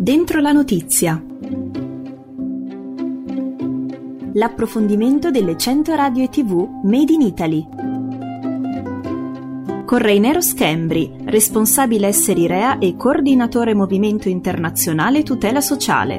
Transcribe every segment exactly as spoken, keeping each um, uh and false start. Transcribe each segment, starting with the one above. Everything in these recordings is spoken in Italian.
Dentro la notizia. L'approfondimento delle cento radio e tivù Made in Italy. Con Reinero Schembri, responsabile Esseri Rea e coordinatore Movimento Internazionale Tutela Sociale.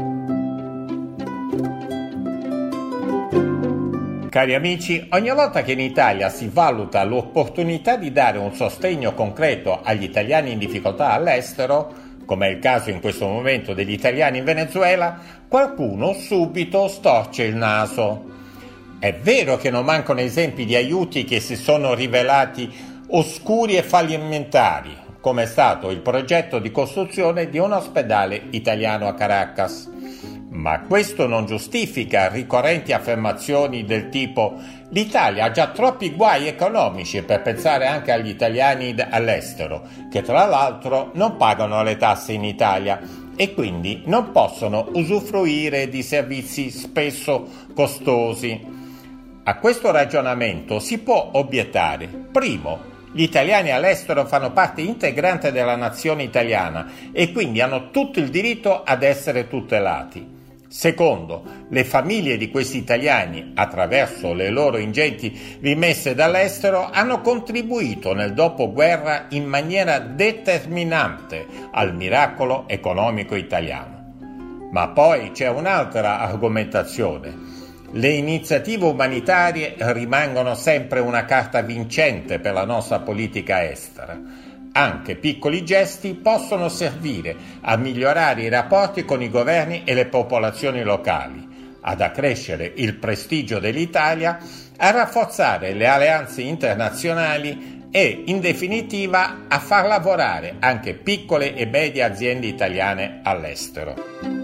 Cari amici, ogni volta che in Italia si valuta l'opportunità di dare un sostegno concreto agli italiani in difficoltà all'estero, come è il caso in questo momento degli italiani in Venezuela, qualcuno subito storce il naso. È vero che non mancano esempi di aiuti che si sono rivelati oscuri e fallimentari, come è stato il progetto di costruzione di un ospedale italiano a Caracas. Ma questo non giustifica ricorrenti affermazioni del tipo «l'Italia ha già troppi guai economici per pensare anche agli italiani all'estero, che tra l'altro non pagano le tasse in Italia e quindi non possono usufruire di servizi spesso costosi». A questo ragionamento si può obiettare: primo, gli italiani all'estero fanno parte integrante della nazione italiana e quindi hanno tutto il diritto ad essere tutelati. Secondo, le famiglie di questi italiani, attraverso le loro ingenti rimesse dall'estero, hanno contribuito nel dopoguerra in maniera determinante al miracolo economico italiano. Ma poi c'è un'altra argomentazione. Le iniziative umanitarie rimangono sempre una carta vincente per la nostra politica estera. Anche piccoli gesti possono servire a migliorare i rapporti con i governi e le popolazioni locali, ad accrescere il prestigio dell'Italia, a rafforzare le alleanze internazionali e, in definitiva, a far lavorare anche piccole e medie aziende italiane all'estero.